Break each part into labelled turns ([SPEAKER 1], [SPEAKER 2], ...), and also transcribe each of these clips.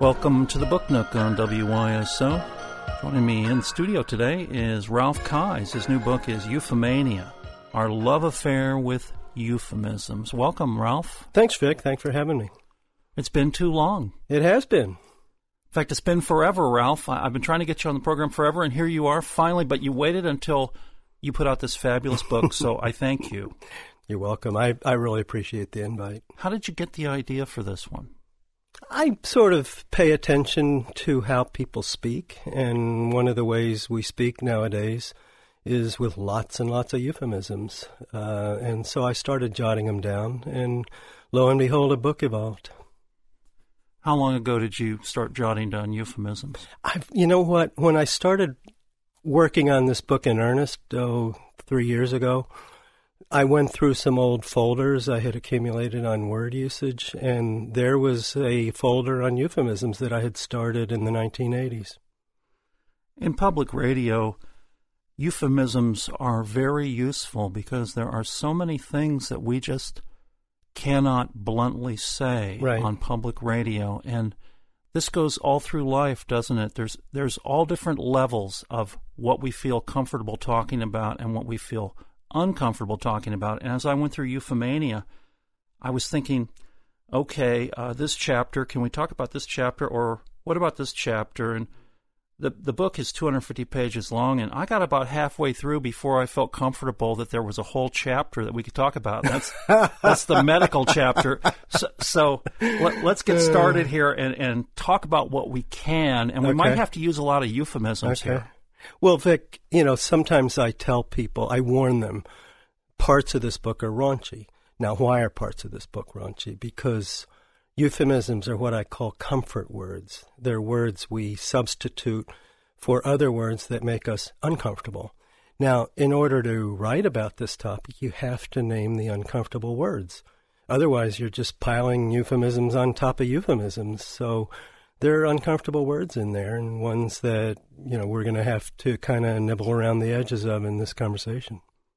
[SPEAKER 1] Welcome to the Book Nook on WYSO. Joining me in the studio today is Ralph Keyes. His new book is Euphemania, Our Love Affair with Euphemisms. Welcome, Ralph.
[SPEAKER 2] Thanks, Vic. Thanks for having me.
[SPEAKER 1] It's been too long.
[SPEAKER 2] It has been.
[SPEAKER 1] In fact, it's been forever, Ralph. I've been trying to get you on the program forever, and here you are finally, but you waited until you put out this fabulous book, so I thank you.
[SPEAKER 2] You're welcome. I really appreciate the invite.
[SPEAKER 1] How did you get the idea for this one?
[SPEAKER 2] I sort of pay attention to how people speak, and one of the ways we speak nowadays is with lots and lots of euphemisms. And so I started jotting them down, and lo and behold, a book evolved.
[SPEAKER 1] How long ago did you start jotting down euphemisms?
[SPEAKER 2] You know what? When I started working on this book in earnest, 3 years ago, I went through some old folders I had accumulated on word usage, and there was a folder on euphemisms that I had started in the 1980s.
[SPEAKER 1] In public radio, euphemisms are very useful because there are so many things that we just cannot bluntly say on public radio, and this goes all through life, doesn't it? There's all different levels of what we feel comfortable talking about and what we feel uncomfortable talking about. And as I went through Euphemania, I was thinking, okay, this chapter, can we talk about this chapter, or what about this chapter? And the book is 250 pages long, and I got about halfway through before I felt comfortable that there was a whole chapter that we could talk about. That's the medical chapter. So let's get started here and talk about what we can, and we might have to use a lot of euphemisms here.
[SPEAKER 2] Well, Vic, sometimes I tell people, I warn them, parts of this book are raunchy. Now, why are parts of this book raunchy? Because euphemisms are what I call comfort words. They're words we substitute for other words that make us uncomfortable. Now, in order to write about this topic, you have to name the uncomfortable words. Otherwise, you're just piling euphemisms on top of euphemisms. So there are uncomfortable words in there, and ones that, we're going to have to kind of nibble around the edges of in this conversation.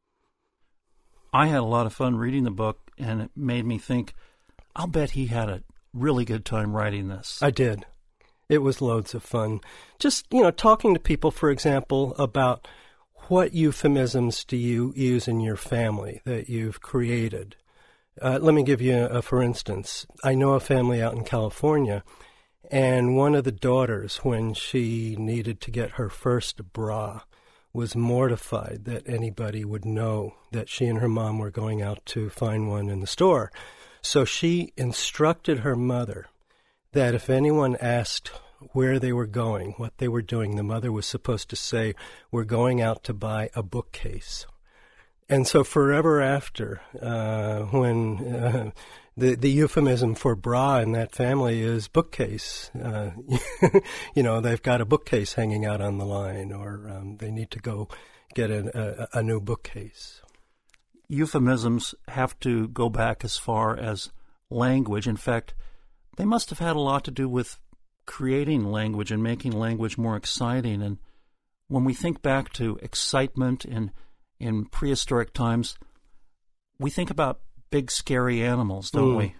[SPEAKER 1] I had a lot of fun reading the book, and it made me think, I'll bet he had a really good time writing this.
[SPEAKER 2] I did. It was loads of fun. Just, talking to people, for example, about what euphemisms do you use in your family that you've created. Let me give you a for instance. I know a family out in California, and one of the daughters, when she needed to get her first bra, was mortified that anybody would know that she and her mom were going out to find one in the store. So she instructed her mother that if anyone asked where they were going, what they were doing, the mother was supposed to say, "We're going out to buy a bookcase." And so forever after, when the euphemism for bra in that family is bookcase. They've got a bookcase hanging out on the line, or they need to go get a new bookcase.
[SPEAKER 1] Euphemisms have to go back as far as language. In fact, they must have had a lot to do with creating language and making language more exciting. And when we think back to excitement in prehistoric times, we think about big, scary animals, don't we?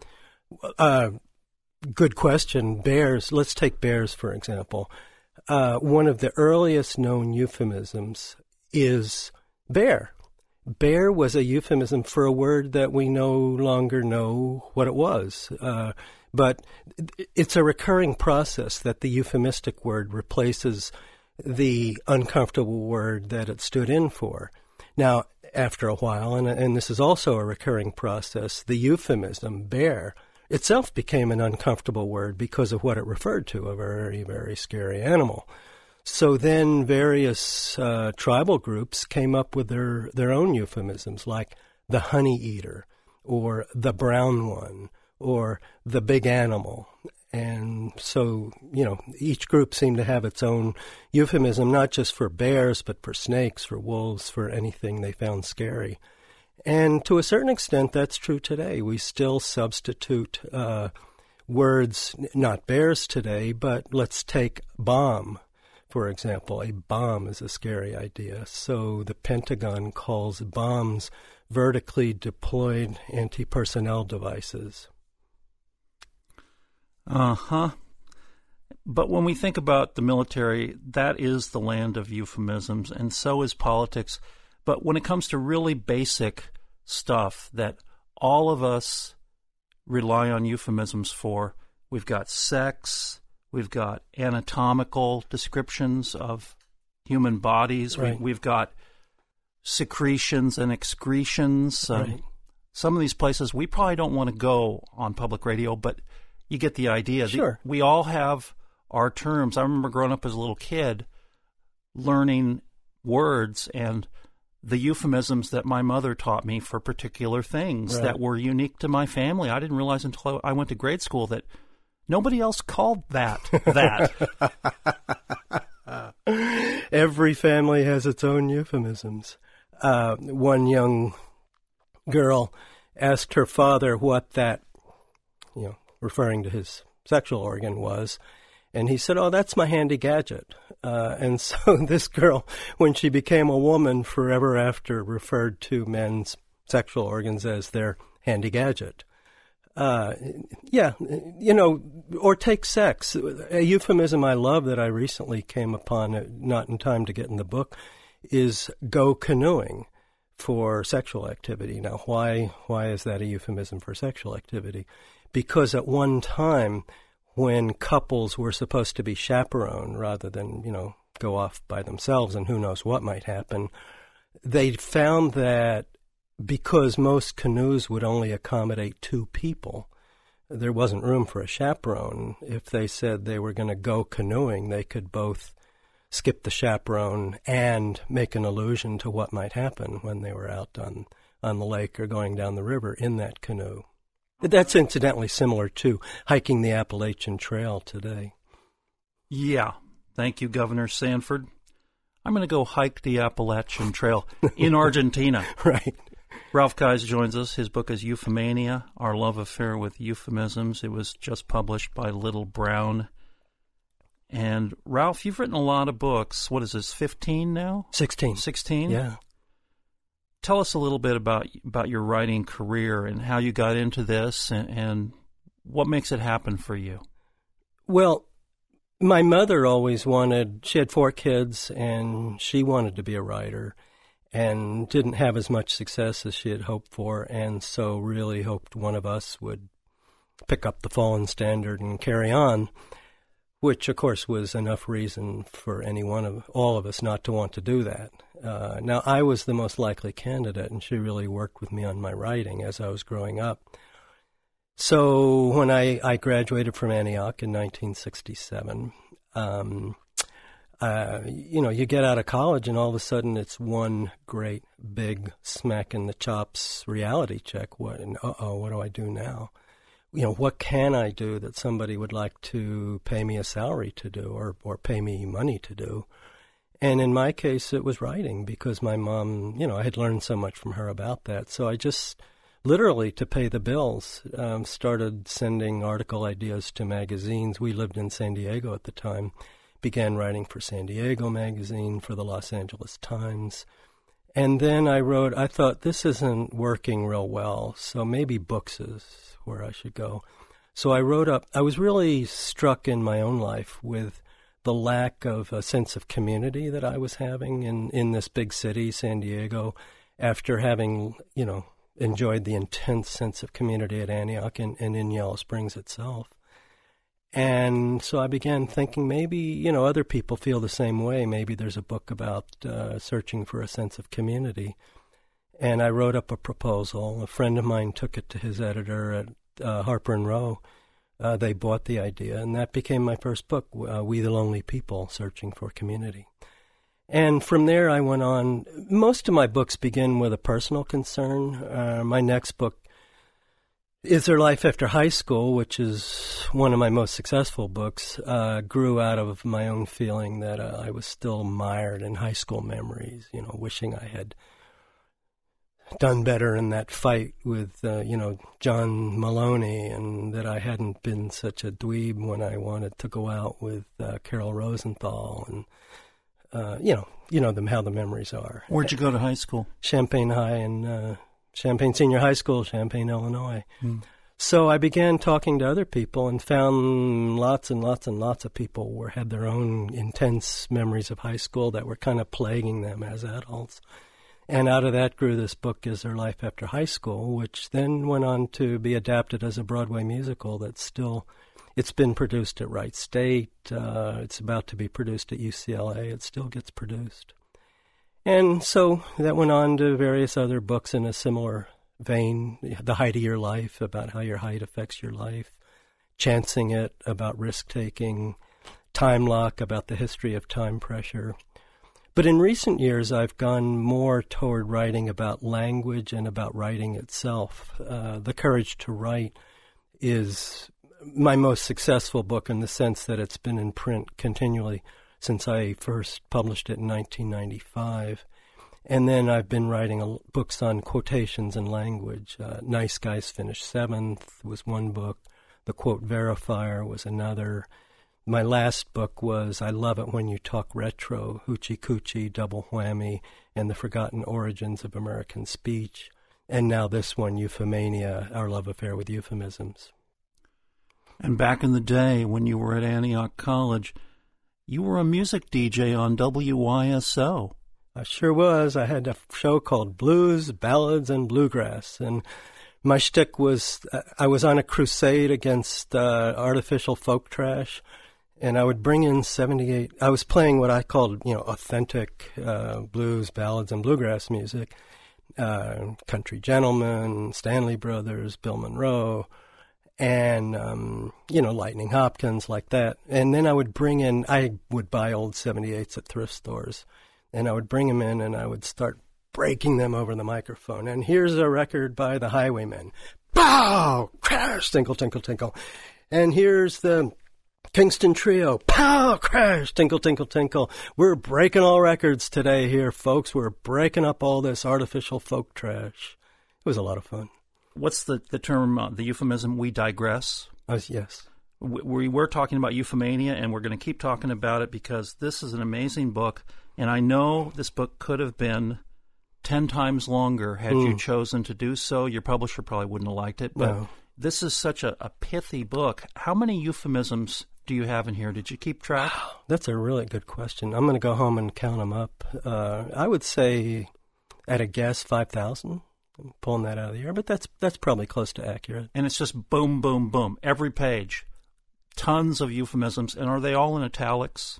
[SPEAKER 1] Good
[SPEAKER 2] question. Bears. Let's take bears, for example. One of the earliest known euphemisms is bear. Bear was a euphemism for a word that we no longer know what it was. But it's a recurring process that the euphemistic word replaces the uncomfortable word that it stood in for. Now, after a while, and this is also a recurring process, the euphemism, bear, itself became an uncomfortable word because of what it referred to, a very, very scary animal. So then various tribal groups came up with their own euphemisms, like the honey eater, or the brown one, or the big animal. And so, each group seemed to have its own euphemism, not just for bears, but for snakes, for wolves, for anything they found scary. And to a certain extent, that's true today. We still substitute words, not bears today, but let's take bomb, for example. A bomb is a scary idea. So the Pentagon calls bombs vertically deployed anti-personnel devices.
[SPEAKER 1] Uh-huh. But when we think about the military, that is the land of euphemisms, and so is politics. But when it comes to really basic stuff that all of us rely on euphemisms for, we've got sex, we've got anatomical descriptions of human bodies,
[SPEAKER 2] right.
[SPEAKER 1] We've got secretions and excretions.
[SPEAKER 2] Right.
[SPEAKER 1] Some of these places we probably don't want to go on public radio, but you get the idea.
[SPEAKER 2] Sure.
[SPEAKER 1] We all have our terms. I remember growing up as a little kid learning words and the euphemisms that my mother taught me for particular things that were unique to my family. I didn't realize until I went to grade school that nobody else called that.
[SPEAKER 2] Every family has its own euphemisms. One young girl asked her father what that, referring to his sexual organ was, and he said, "Oh, that's my handy gadget." And so this girl, when she became a woman, forever after referred to men's sexual organs as their handy gadget. Or take sex. A euphemism I love that I recently came upon, not in time to get in the book, is go canoeing for sexual activity. Now, why is that a euphemism for sexual activity? Because at one time, when couples were supposed to be chaperoned rather than, go off by themselves and who knows what might happen, they found that because most canoes would only accommodate 2 people, there wasn't room for a chaperone. If they said they were going to go canoeing, they could both skip the chaperone and make an allusion to what might happen when they were out on the lake or going down the river in that canoe. That's incidentally similar to hiking the Appalachian Trail today.
[SPEAKER 1] Yeah. Thank you, Governor Sanford. I'm going to go hike the Appalachian Trail in Argentina.
[SPEAKER 2] Right.
[SPEAKER 1] Ralph Keyes joins us. His book is Euphemania, Our Love Affair with Euphemisms. It was just published by Little Brown. And Ralph, you've written a lot of books. What is this, 15 now?
[SPEAKER 2] 16.
[SPEAKER 1] 16?
[SPEAKER 2] Yeah.
[SPEAKER 1] Tell us a little bit about your writing career and how you got into this and what makes it happen for you.
[SPEAKER 2] Well, my mother always she had 4 kids, and she wanted to be a writer and didn't have as much success as she had hoped for, and so really hoped one of us would pick up the fallen standard and carry on, which, of course, was enough reason for all of us not to want to do that. Now, I was the most likely candidate, and she really worked with me on my writing as I was growing up. So when I graduated from Antioch in 1967, you get out of college, and all of a sudden it's one great big smack in the chops reality check. What do I do now? What can I do that somebody would like to pay me a salary to do or pay me money to do? And in my case, it was writing, because my mom, I had learned so much from her about that. So I just literally, to pay the bills, started sending article ideas to magazines. We lived in San Diego at the time. Began writing for San Diego Magazine, for the Los Angeles Times. And then I thought, this isn't working real well, so maybe books is where I should go. So I was really struck in my own life with the lack of a sense of community that I was having in this big city, San Diego, after having, enjoyed the intense sense of community at Antioch and in Yellow Springs itself. And so I began thinking maybe, other people feel the same way. Maybe there's a book about searching for a sense of community. And I wrote up a proposal. A friend of mine took it to his editor at Harper & Row. They bought the idea, and that became my first book, We the Lonely People, Searching for Community. And from there I went on. Most of my books begin with a personal concern. My next book, Is There Life After High School, which is one of my most successful books, grew out of my own feeling that I was still mired in high school memories, wishing I had done better in that fight with, John Maloney, and that I hadn't been such a dweeb when I wanted to go out with Carol Rosenthal, and, how the memories are.
[SPEAKER 1] Where'd you go to high school?
[SPEAKER 2] Champaign High and Champaign Senior High School, Champaign, Illinois. So I began talking to other people and found lots and lots and lots of people had their own intense memories of high school that were kind of plaguing them as adults. And out of that grew this book, Is There Life After High School, which then went on to be adapted as a Broadway musical that's still, it's been produced at Wright State. It's about to be produced at UCLA. It still gets produced. And so that went on to various other books in a similar vein. The Height of Your Life, about how your height affects your life. Chancing It, about risk-taking. Time Lock, about the history of time pressure. But in recent years, I've gone more toward writing about language and about writing itself. The Courage to Write is my most successful book in the sense that it's been in print continually since I first published it in 1995. And then I've been writing books on quotations and language. Nice Guys Finished Seventh was one book. The Quote Verifier was another. My last book was I Love It When You Talk Retro, Hoochie Coochie, Double Whammy, and the Forgotten Origins of American Speech. And now this one, Euphemania, Our Love Affair with Euphemisms.
[SPEAKER 1] And back in the day when you were at Antioch College, you were a music DJ on WYSO.
[SPEAKER 2] I sure was. I had a show called Blues, Ballads, and Bluegrass. And my shtick was I was on a crusade against artificial folk trash. And I would bring in 78. I was playing what I called, authentic blues, ballads, and bluegrass music. Country Gentlemen, Stanley Brothers, Bill Monroe, and, Lightning Hopkins, like that. And then I would buy old 78s at thrift stores. And I would bring them in and I would start breaking them over the microphone. And here's a record by the Highwaymen. Pow! Crash! Tinkle, tinkle, tinkle. And here's the Kingston Trio. Pow! Crash! Tinkle, tinkle, tinkle. We're breaking all records today here, folks. We're breaking up all this artificial folk trash. It was a lot of fun.
[SPEAKER 1] What's the term, the euphemism, we digress?
[SPEAKER 2] Yes.
[SPEAKER 1] We were talking about Euphemania, and we're going to keep talking about it because this is an amazing book. And I know this book could have been 10 times longer had you chosen to do so. Your publisher probably wouldn't have liked it. But This is such a pithy book. How many euphemisms do you have in here? Did you keep track?
[SPEAKER 2] That's a really good question. I'm going to go home and count them up. I would say, at a guess, 5,000. I'm pulling that out of the air, but that's probably close to accurate.
[SPEAKER 1] And it's just boom, boom, boom. Every page. Tons of euphemisms. And are they all in italics?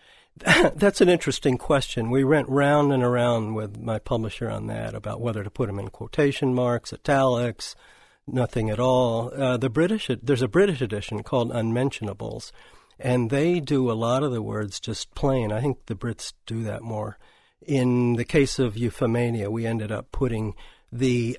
[SPEAKER 2] That's an interesting question. We went round and around with my publisher on that about whether to put them in quotation marks, italics, nothing at all. There's a British edition called Unmentionables, and they do a lot of the words just plain. I think the Brits do that more. In the case of Euphemania, we ended up putting the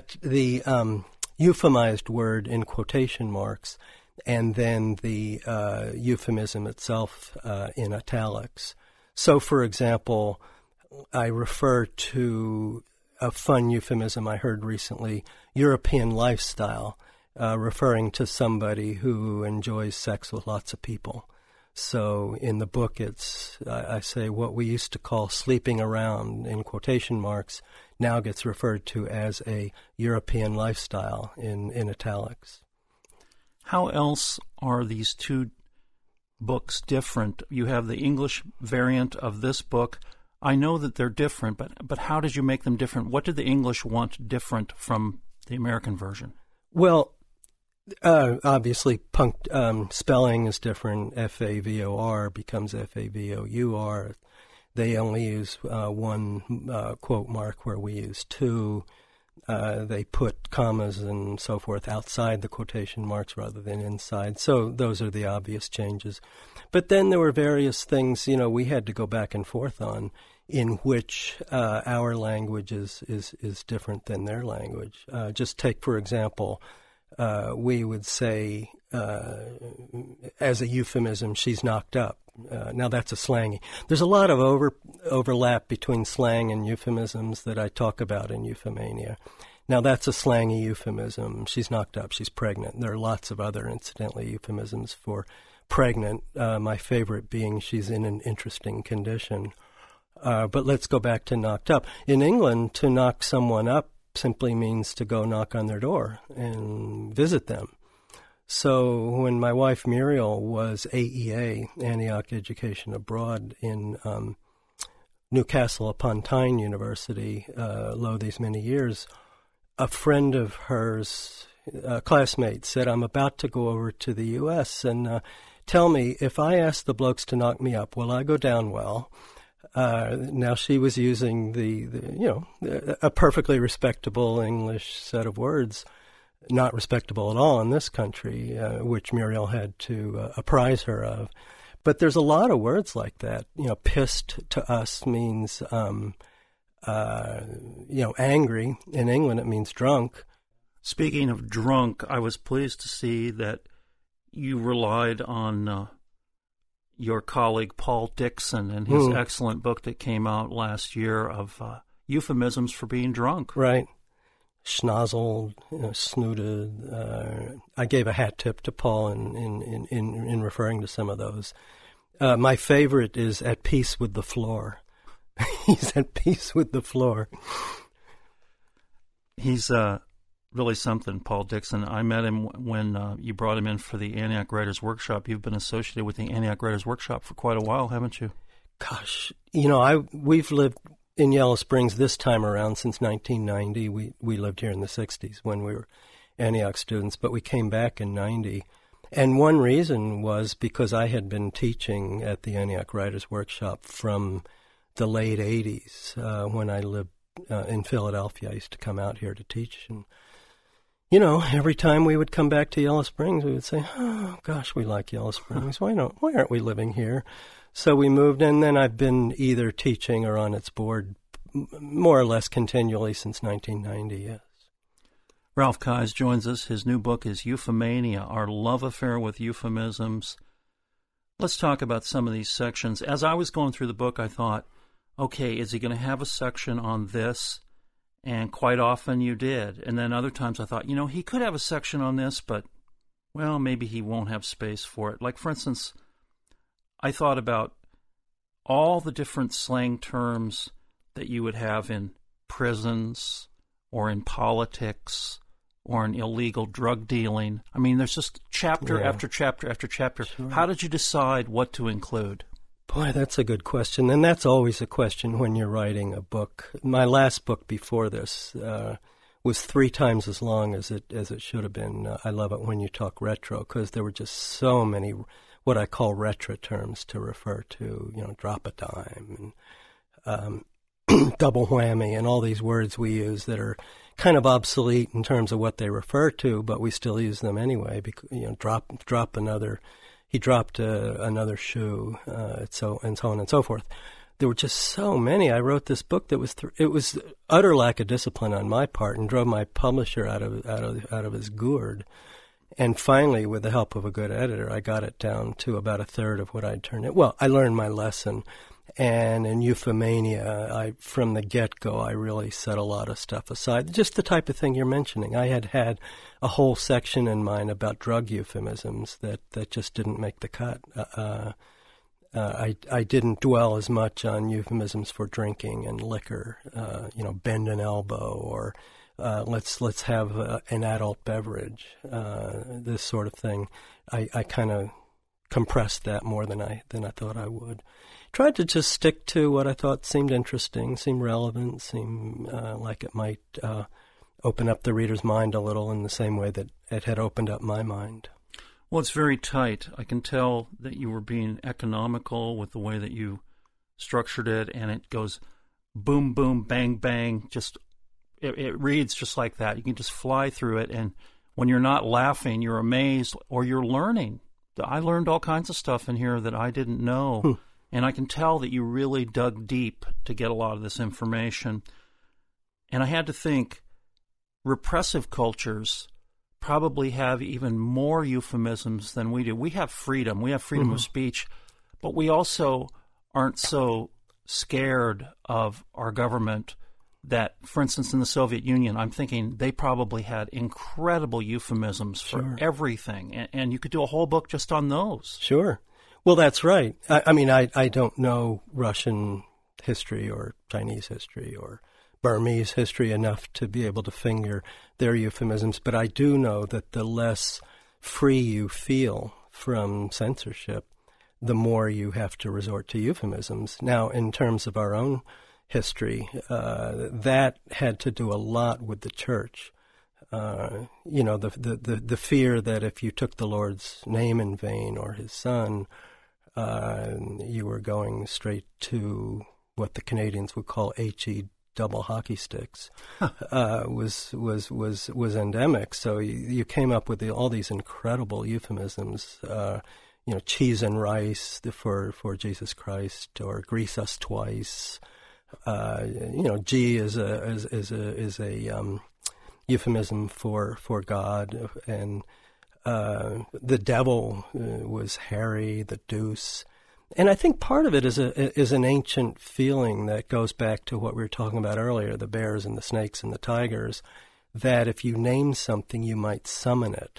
[SPEAKER 2] euphemized word in quotation marks, and then the euphemism itself in italics. So, for example, I refer to a fun euphemism I heard recently, European lifestyle, referring to somebody who enjoys sex with lots of people. So in the book, I say what we used to call sleeping around in quotation marks now gets referred to as a European lifestyle in italics.
[SPEAKER 1] How else are these two books different? You have the English variant of this book. I know that they're different, but how did you make them different? What did the English want different from the American version?
[SPEAKER 2] Well, obviously, spelling is different. F-A-V-O-R becomes F-A-V-O-U-R. They only use one quote mark where we use two. They put commas and so forth outside the quotation marks rather than inside. So those are the obvious changes. But then there were various things, we had to go back and forth on in which our language is different than their language. Just take, for example, we would say as a euphemism, she's knocked up. Now that's a slangy. There's a lot of overlap between slang and euphemisms that I talk about in Euphemania. Now that's a slangy euphemism. She's knocked up. She's pregnant. There are lots of other, incidentally, euphemisms for pregnant. My favorite being she's in an interesting condition. But let's go back to knocked up. In England, to knock someone up simply means to go knock on their door and visit them. So when my wife Muriel was AEA, Antioch Education Abroad, in Newcastle upon Tyne University, lo these many years, a friend of hers, a classmate, said, I'm about to go over to the U.S. and tell me, if I ask the blokes to knock me up, will I go down well? Now she was using a perfectly respectable English set of words, not respectable at all in this country, which Muriel had to apprise her of. But there's a lot of words like that. Pissed to us means, angry. In England, it means drunk.
[SPEAKER 1] Speaking of drunk, I was pleased to see that you relied on your colleague Paul Dixon and his excellent book that came out last year of euphemisms for being drunk.
[SPEAKER 2] Right. Schnozzled, snooted. I gave a hat tip to Paul in referring to some of those. My favorite is at peace with the floor. He's at peace with the floor.
[SPEAKER 1] He's really something, Paul Dixon. I met him when you brought him in for the Antioch Writers Workshop. You've been associated with the Antioch Writers Workshop for quite a while, haven't you?
[SPEAKER 2] Gosh, we've lived in Yellow Springs this time around since 1990. We lived here in the 60s when we were Antioch students, but we came back in 90. And one reason was because I had been teaching at the Antioch Writers Workshop from the late 80s when I lived in Philadelphia. I used to come out here to teach. And, every time we would come back to Yellow Springs, we would say, oh, gosh, we like Yellow Springs. Why aren't we living here? So we moved, and then I've been either teaching or on its board more or less continually since 1990, yes.
[SPEAKER 1] Ralph Keyes joins us. His new book is Euphemania, Our Love Affair with Euphemisms. Let's talk about some of these sections. As I was going through the book, I thought, okay, is he going to have a section on this? And quite often you did. And then other times I thought, he could have a section on this, but, well, maybe he won't have space for it. Like, for instance, I thought about all the different slang terms that you would have in prisons or in politics or in illegal drug dealing. I mean, there's just chapter after chapter after chapter. Sure. How did you decide what to include?
[SPEAKER 2] Boy, that's a good question. And that's always a question when you're writing a book. My last book before this was 3 times as long as it should have been. I love it when you talk retro, because there were just so many what I call retro terms to refer to, drop a dime and double whammy and all these words we use that are kind of obsolete in terms of what they refer to, but we still use them anyway. Because, drop another. He dropped another shoe, so on and so forth. There were just so many. I wrote this book that it was utter lack of discipline on my part and drove my publisher out of his gourd. And finally, with the help of a good editor, I got it down to about a third of what I'd turned it. Well, I learned my lesson. And in Euphemania, from the get-go, I really set a lot of stuff aside. Just the type of thing you're mentioning. I had a whole section in mind about drug euphemisms that just didn't make the cut. I didn't dwell as much on euphemisms for drinking and liquor, bend an elbow or let's have an adult beverage, this sort of thing. I kind of compressed that more than I thought I would. Tried to just stick to what I thought seemed interesting, seemed relevant, seemed like it might open up the reader's mind a little in the same way that it had opened up my mind.
[SPEAKER 1] Well, it's very tight. I can tell that you were being economical with the way that you structured it, and it goes boom, boom, bang, bang. Just it reads just like that. You can just fly through it, and when you're not laughing, you're amazed or you're learning. I learned all kinds of stuff in here that I didn't know. And I can tell that you really dug deep to get a lot of this information. And I had to think, repressive cultures probably have even more euphemisms than we do. We have freedom. We have freedom of speech. But we also aren't so scared of our government that, for instance, in the Soviet Union, I'm thinking they probably had incredible euphemisms for everything. And you could do a whole book just on those.
[SPEAKER 2] Sure. Well, that's right. I mean, I don't know Russian history or Chinese history Burmese history enough to be able to finger their euphemisms, but I do know that the less free you feel from censorship, the more you have to resort to euphemisms. Now, in terms of our own history, that had to do a lot with the church. The fear that if you took the Lord's name in vain or his son, you were going straight to what the Canadians would call HE double hockey sticks, was endemic. So you came up with all these incredible euphemisms, cheese and rice for Jesus Christ, or grease us twice. G is a euphemism for God, and the devil was Harry, the deuce. And I think part of it is an ancient feeling that goes back to what we were talking about earlier, the bears and the snakes and the tigers, that if you name something, you might summon it.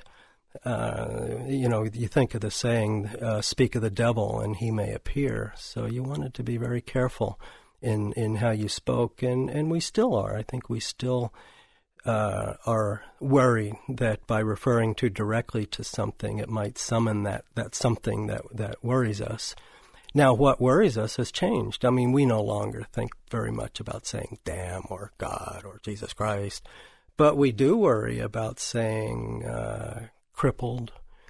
[SPEAKER 2] You think of the saying, speak of the devil and he may appear. So you wanted to be very careful in how you spoke, and we still are. I think we still are worried that by referring directly to something, it might summon that something that worries us. Now, what worries us has changed. I mean, we no longer think very much about saying damn or God or Jesus Christ, but we do worry about saying crippled,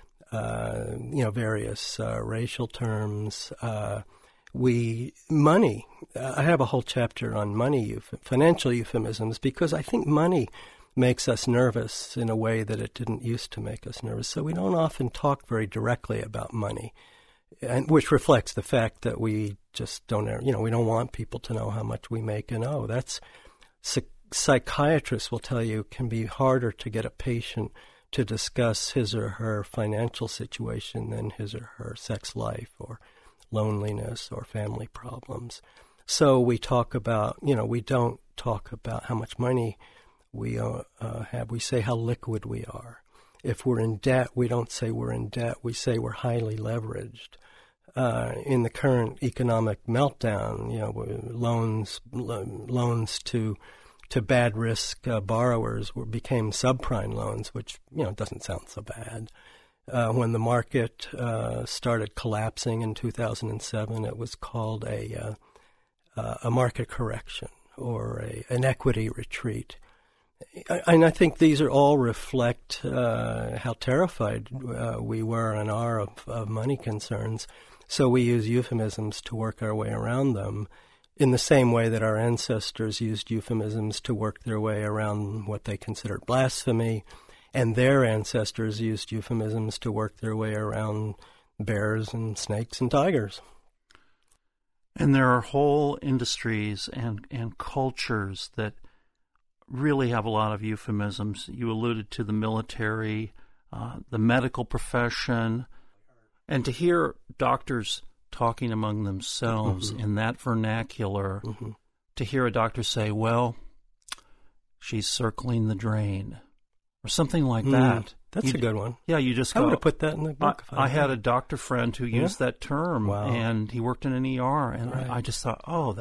[SPEAKER 2] various racial terms. Money. I have a whole chapter on money, financial euphemisms, because I think money makes us nervous in a way that it didn't used to make us nervous. So we don't often talk very directly about money, and which reflects the fact that we just don't, we don't want people to know how much we make and owe. That's psychiatrists will tell you can be harder to get a patient to discuss his or her financial situation than his or her sex life or loneliness or family problems. So we talk about, we don't talk about how much money we have. We say how liquid we are. If we're in debt, we don't say we're in debt. We say we're highly leveraged. In the current economic meltdown, loans to bad risk borrowers became subprime loans, which doesn't sound so bad. When the market started collapsing in 2007, it was called a market correction or an equity retreat. And I think these are all reflect how terrified we were and are of money concerns. So we use euphemisms to work our way around them, in the same way that our ancestors used euphemisms to work their way around what they considered blasphemy, and their ancestors used euphemisms to work their way around bears and snakes and tigers.
[SPEAKER 1] And there are whole industries and cultures that really have a lot of euphemisms. You alluded to the military, the medical profession, and to hear doctors talking among themselves in that vernacular, to hear a doctor say, well, she's circling the drain, or something like that.
[SPEAKER 2] That's a good one.
[SPEAKER 1] Yeah, you just go.
[SPEAKER 2] I would have put that in the book.
[SPEAKER 1] I had a doctor friend who used that term, and he worked in an ER, and I just thought,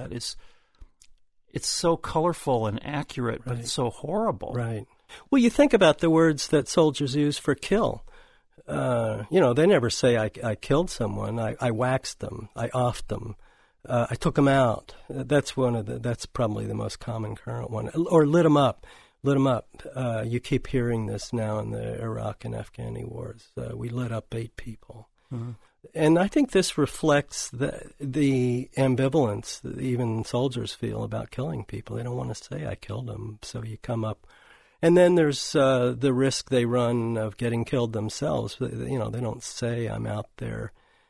[SPEAKER 1] it's so colorful and accurate, but it's so horrible.
[SPEAKER 2] Right. Well, you think about the words that soldiers use for kill. They never say, I killed someone. I waxed them. I offed them. I took them out. That's probably the most common current one. Or lit them up. You keep hearing this now in the Iraq and Afghani wars. We lit up 8 people. Mm-hmm. And I think this reflects the ambivalence that even soldiers feel about killing people. They don't want to say, I killed them. So you come up. And then there's the risk they run of getting killed themselves. They don't say, I'm out there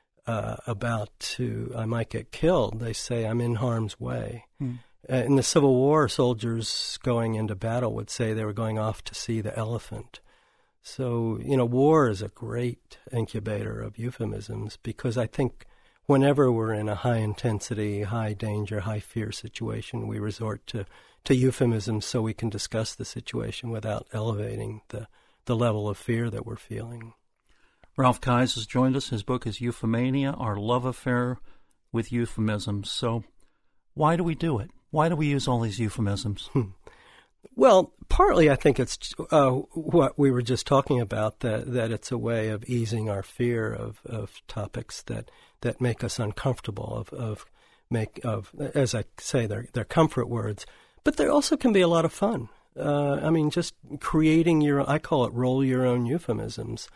[SPEAKER 2] I might get killed. They say, I'm in harm's way. In the Civil War, soldiers going into battle would say they were going off to see the elephant. So, war is a great incubator of euphemisms, because I think whenever we're in a high intensity, high danger, high fear situation, we resort to euphemisms so we can discuss the situation without elevating the level of fear that we're feeling.
[SPEAKER 1] Ralph Keyes has joined us. His book is Euphemania, Our Love Affair with Euphemisms. So why do we do it? Why do we use all these euphemisms?
[SPEAKER 2] Well, partly I think it's what we were just talking about, that it's a way of easing our fear of topics that make us uncomfortable, as I say, they're comfort words, but there also can be a lot of fun. Just creating I call it roll your own euphemisms,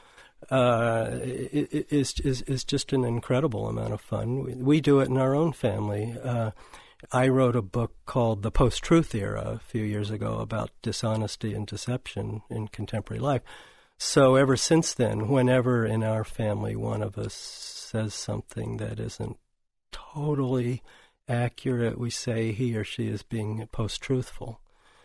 [SPEAKER 2] is just an incredible amount of fun. We do it in our own family. I wrote a book called The Post-Truth Era a few years ago about dishonesty and deception in contemporary life. So ever since then, whenever in our family one of us says something that isn't totally accurate, we say he or she is being post-truthful.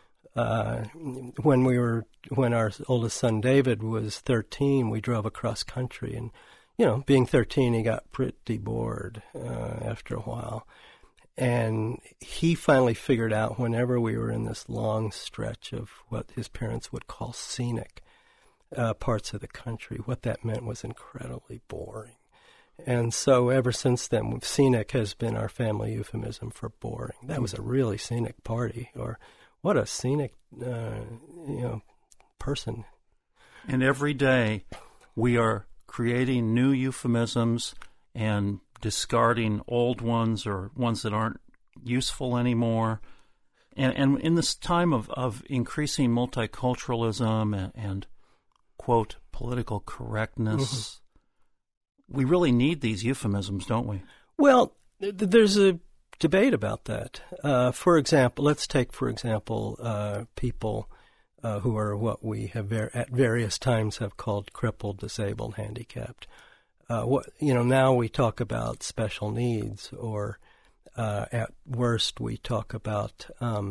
[SPEAKER 2] When our oldest son David was 13, we drove across country, and being 13, he got pretty bored after a while. And he finally figured out, whenever we were in this long stretch of what his parents would call scenic parts of the country, what that meant was incredibly boring. And so ever since then, scenic has been our family euphemism for boring. That was a really scenic party, or what a scenic person.
[SPEAKER 1] And every day we are creating new euphemisms and discarding old ones or ones that aren't useful anymore. And in this time of increasing multiculturalism and quote, political correctness, we really need these euphemisms, don't we?
[SPEAKER 2] Well, there's a debate about that. For example, let's take, people who are what we have at various times have called crippled, disabled, handicapped. Now we talk about special needs, or at worst we talk about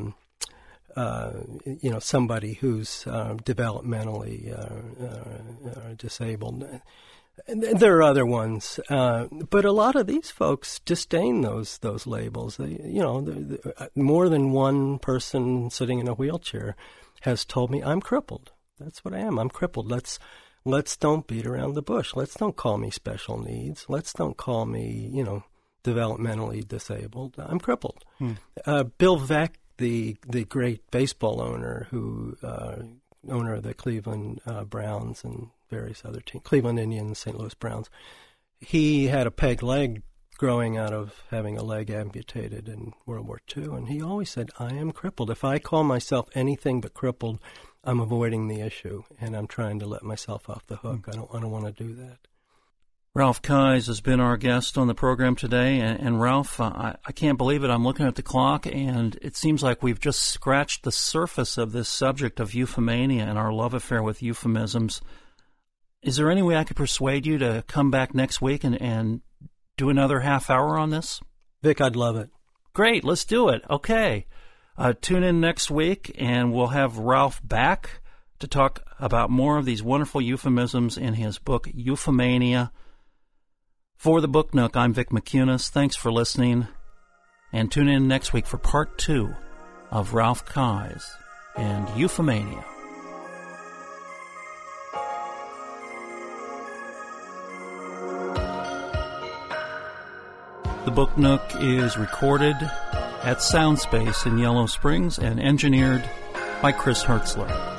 [SPEAKER 2] somebody who's developmentally disabled. And there are other ones, but a lot of these folks disdain those labels. More than one person sitting in a wheelchair has told me, "I'm crippled. That's what I am. I'm crippled. Let's don't beat around the bush. Let's don't call me special needs. Let's don't call me, developmentally disabled. I'm crippled." Bill Veeck, the great baseball owner, owner of the Cleveland Browns and various other teams, Cleveland Indians, St. Louis Browns, he had a peg leg growing out of having a leg amputated in World War II, and he always said, "I am crippled. If I call myself anything but crippled, I'm avoiding the issue, and I'm trying to let myself off the hook. I don't want to do that."
[SPEAKER 1] Ralph Keyes has been our guest on the program today. And Ralph, I can't believe it. I'm looking at the clock, and it seems like we've just scratched the surface of this subject of euphemania and our love affair with euphemisms. Is there any way I could persuade you to come back next week and do another half hour on this?
[SPEAKER 2] Vic, I'd love it.
[SPEAKER 1] Great, let's do it. Okay. Tune in next week, and we'll have Ralph back to talk about more of these wonderful euphemisms in his book, Euphemania. For the Book Nook, I'm Vic McCunis. Thanks for listening, and tune in next week for part 2 of Ralph Keyes and Euphemania. The Book Nook is recorded at Soundspace in Yellow Springs and engineered by Chris Hertzler.